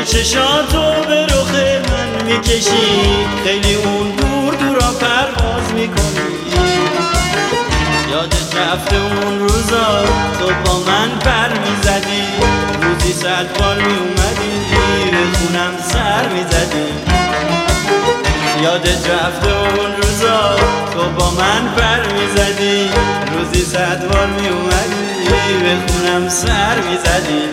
هی چشاتو به رخ من میکشی، خیلی اون دور دورا پرواز میکنی. یادت رفته اون روزا تو با من پر میزدی، روزی 100 بار میومدی به خونم سر میزدی. یادت رفته اون روزا تو با من پر میزدی، روزی 100 بار میومدی به خونم سر میزدی.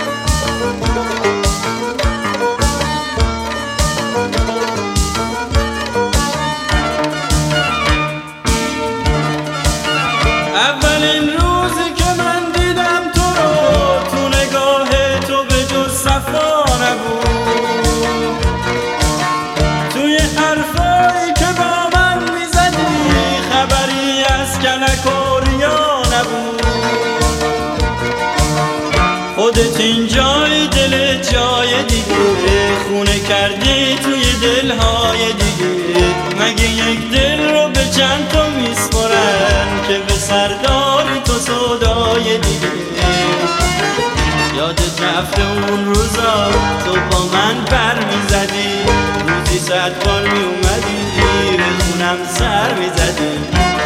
اولین روزی که من دیدم تو رو، تو نگاه تو به جز صفا نبود. توی حرفایی که با من میزدی خبری از کلک و ریا نبود. خودت این جای دل جای دیگه خونه کردی توی دلهای دیگه. مگه یک دل رو به چند تا میسپرن که به سرداری تو سودای دیگه. یادت رفته اون روزا تو با من پر میزدی، روزی 100 بار میومدی به خونم سر میزدی.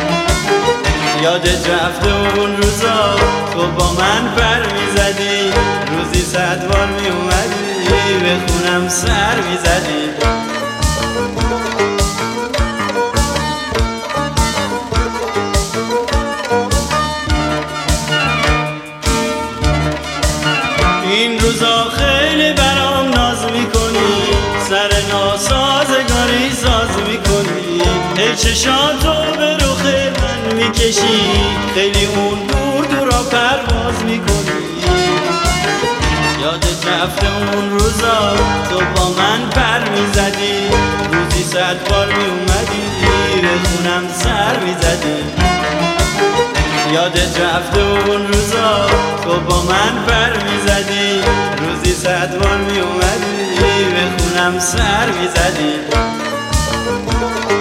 یادت رفته اون روزا تو با من پر میزدی، روزی 100 بار میومدی به خونم سر میزدی. این روزا خیلی برام ناز میکنی، سر ناسازگاری ساز میکنی. هی چشاتو به رخ من میکشی، خیلی اون دور دورا پرواز میکنی. یادت رفته اون روزا تو با من پر میزدی، روزی 100 بار میومدی به خونم سر میزدی. یادت رفته اون روزا تو با من پر میزدی، روزی 100 بار میومدی به خونم سر میزدی.